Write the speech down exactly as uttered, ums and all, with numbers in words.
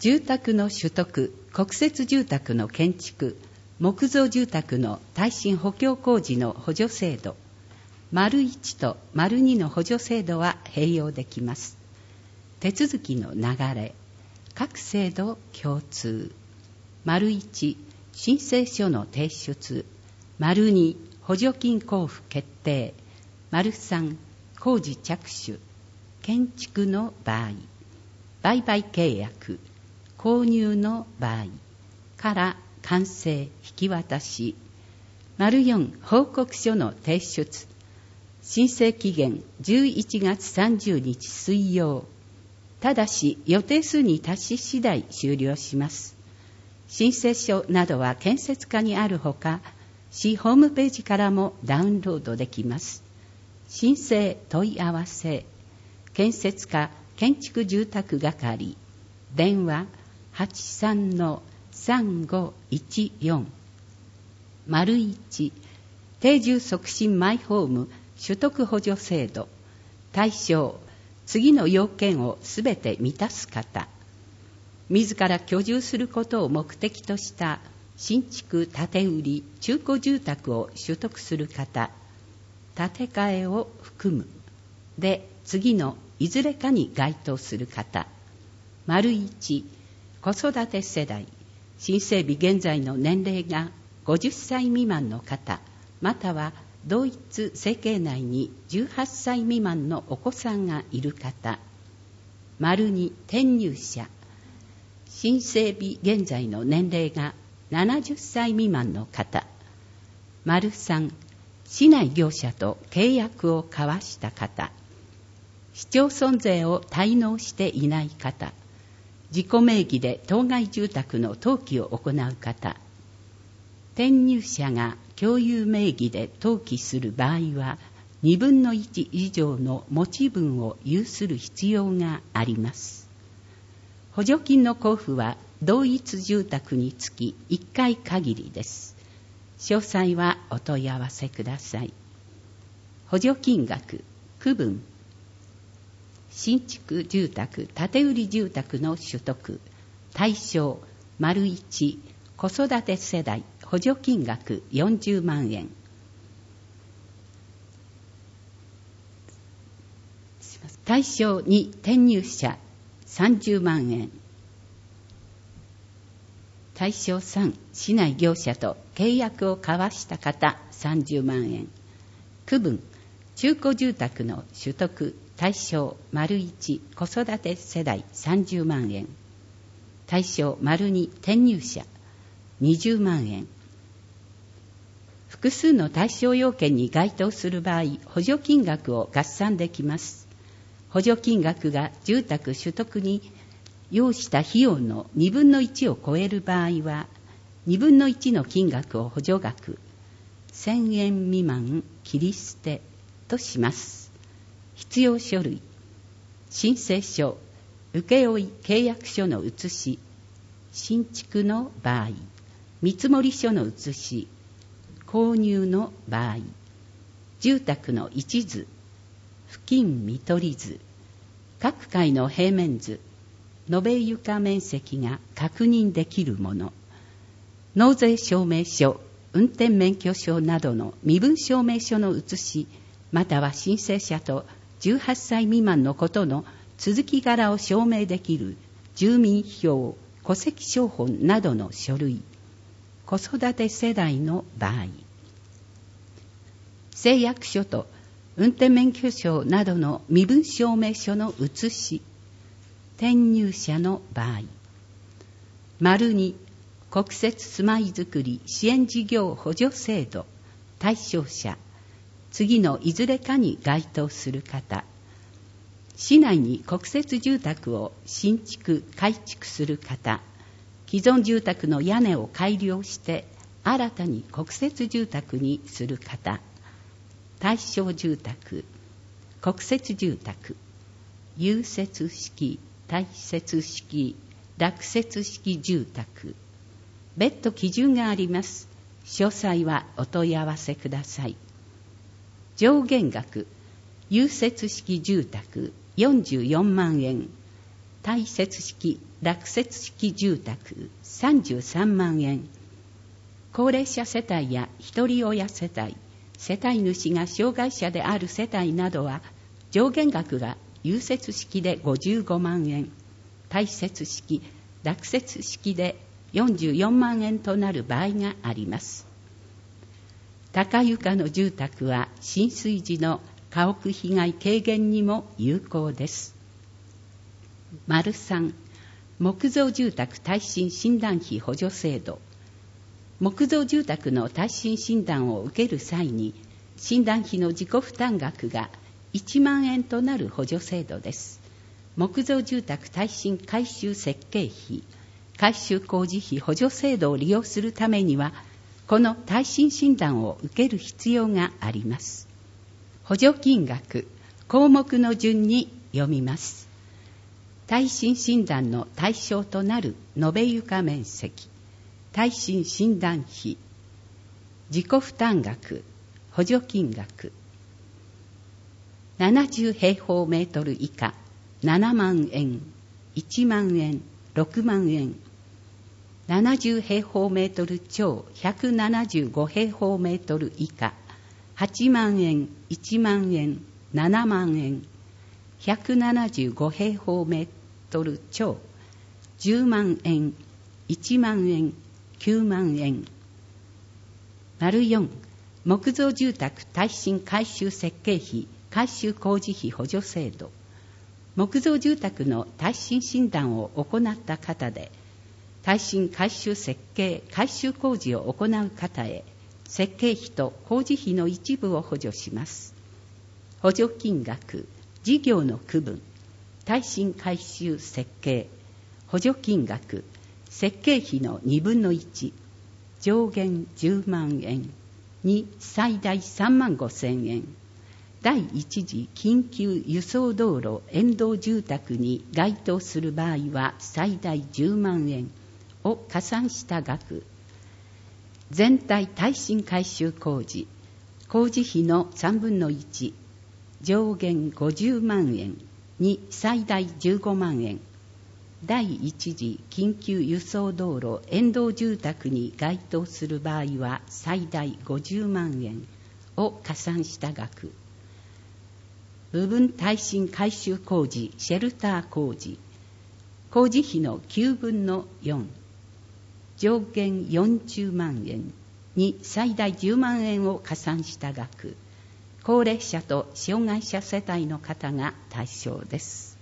住宅の取得、国設住宅の建築、木造住宅の耐震補強工事の補助制度、丸いちと丸にの補助制度は併用できます。手続きの流れ、各制度共通。丸いち、申請書の提出。丸に、補助金交付決定。丸さん、工事着手。建築の場合。売買契約。購入の場合。から完成引き渡し。丸よん、報告書の提出。申請期限じゅういちがつさんじゅうにち水曜。ただし予定数に達し次第終了します。申請書などは建設課にあるほか、市ホームページからもダウンロードできます。申請問い合わせ。建設課建築住宅係。電話 はちさんのさんごいちよん。丸いち、定住促進マイホーム取得補助制度。対象、次の要件をすべて満たす方。自ら居住することを目的とした新築建て売り中古住宅を取得する方。建て替えを含む。で、次のいずれかに該当する方。丸いち、子育て世代。申請日現在の年齢がごじゅっさい未満の方、または同一生計内にじゅうはっさい未満のお子さんがいる方。丸に、転入者。申請日現在の年齢がななじゅっさい未満の方。丸さん、市内業者と契約を交わした方。市町村税を滞納していない方。自己名義で当該住宅の登記を行う方。転入者が共有名義で登記する場合は、にぶんのいち以上の持ち分を有する必要があります。補助金の交付は同一住宅につきいっかい限りです。詳細はお問い合わせください。補助金額、区分。新築住宅、建て売り住宅の取得。対象、丸いち、子育て世代、補助金額よんじゅうまんえん。対象に、転入者さんじゅうまんえん。対象さん、市内業者と契約を交わした方さんじゅうまんえん。区分、中古住宅の取得。対象、丸いち、子育て世代さんじゅうまんえん。対象、丸に、転入者にじゅうまんえん。複数の対象要件に該当する場合、補助金額を合算できます。補助金額が住宅取得に要した費用のにぶんのいちを超える場合は、にぶんのいちの金額を補助額せんえん未満切り捨てとします。必要書類、申請書、請負契約書の写し、新築の場合、見積書の写し、購入の場合、住宅の一図、付近見取り図、各階の平面図、延べ床面積が確認できるもの、納税証明書、運転免許証などの身分証明書の写し、または申請者とじゅうはっさい未満のことの続き柄を証明できる住民票、戸籍抄本などの書類、子育て世代の場合、誓約書と運転免許証などの身分証明書の写し、転入者の場合、丸に、国設住まいづくり支援事業補助制度対象者、次のいずれかに該当する方。市内に国設住宅を新築・改築する方。既存住宅の屋根を改良して新たに国設住宅にする方。対象住宅、国設住宅、有設式、対設式、落設式住宅。別途基準があります。詳細はお問い合わせください。上限額、有設式住宅よんじゅうよんまんえん、 大設式落設式住宅さんじゅうさんまんえん、高齢者世帯や一人親世帯、世帯主が障害者である世帯などは上限額が有設式でごじゅうごまんえん、大設式落設式でよんじゅうよんまんえんとなる場合があります。高床の住宅は浸水時の家屋被害軽減にも有効です。丸さん、木造住宅耐震診断費補助制度。木造住宅の耐震診断を受ける際に、診断費の自己負担額がいちまんえんとなる補助制度です。木造住宅耐震改修設計費、改修工事費補助制度を利用するためには、この耐震診断を受ける必要があります。補助金額、項目の順に読みます。耐震診断の対象となる延べ床面積、耐震診断費、自己負担額、補助金額。ななじゅうへいほうメートル以下、ななまんえん、いちまんえん、ろくまんえん。ななじゅうへいほうメートル超ひゃくななじゅうごへいほうメートル以下、はちまんえん、いちまんえん、ななまんえん。ひゃくななじゅうごへいほうメートル超じゅうまんえん、いちまんえん、きゅうまんえん。丸よん、木造住宅耐震改修設計費改修工事費補助制度。木造住宅の耐震診断を行った方で、耐震改修設計改修工事を行う方へ、設計費と工事費の一部を補助します。補助金額、事業の区分、耐震改修設計、補助金額、設計費のにぶんのいち、上限じゅうまんえん、に最大さんまんごせんえん。第一次緊急輸送道路沿道住宅に該当する場合は最大じゅうまんえんを加算した額。全体耐震改修工事、工事費のさんぶんのいち、上限ごじゅうまんえんに最大じゅうごまんえん。第一次緊急輸送道路沿道住宅に該当する場合は最大ごじゅうまんえんを加算した額。部分耐震改修工事シェルター工事、工事費のきゅうぶんのよん、上限よんじゅうまんえんに最大じゅうまんえんを加算した額。高齢者と障害者世帯の方が対象です。